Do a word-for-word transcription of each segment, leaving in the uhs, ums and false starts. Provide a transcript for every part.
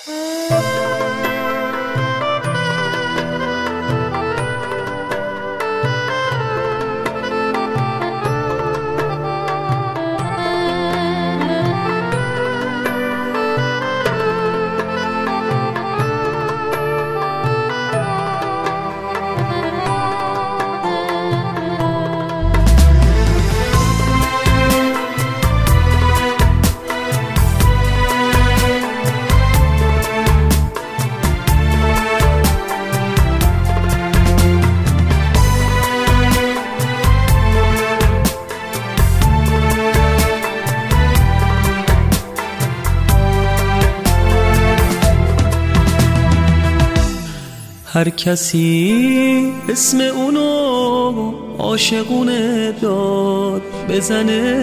هر کسی اسم اونو عاشقونه داد بزنه،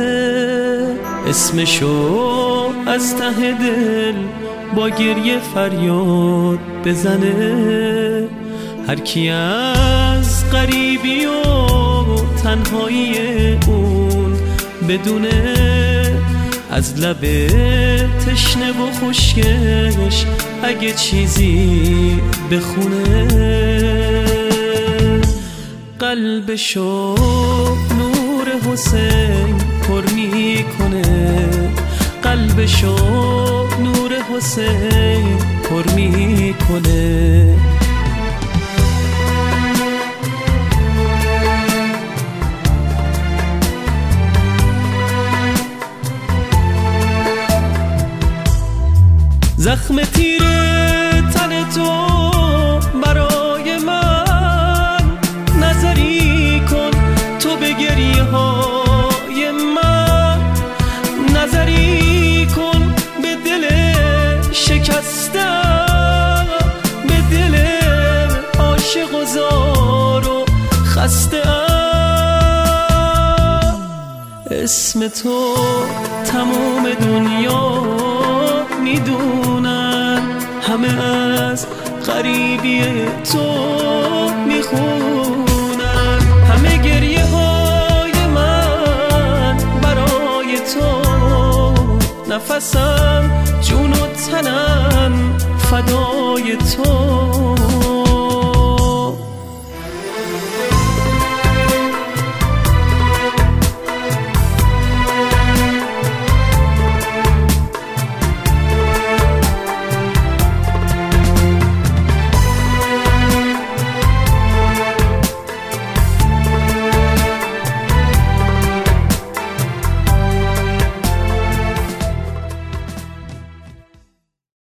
اسمشو از ته دل با گریه فریاد بزنه. هر کی از غریبی و تنهایی اون بدونه، از لب تشنه و خشکش اگه چیزی بخونه، قلبشو نور حسین پر میکنه، قلبشو نور حسین پر میکنه. زخم تیر تن تو برای من نظری کن، تو به گریه های من نظری کن، به دل شکستم، به دل عاشق و زار و خسته ام. اسم تو تمام دنیا میدونن، همه از غریبی تو میخونن، همه گریه های من برای تو، نفسم جون و تنم فدای تو.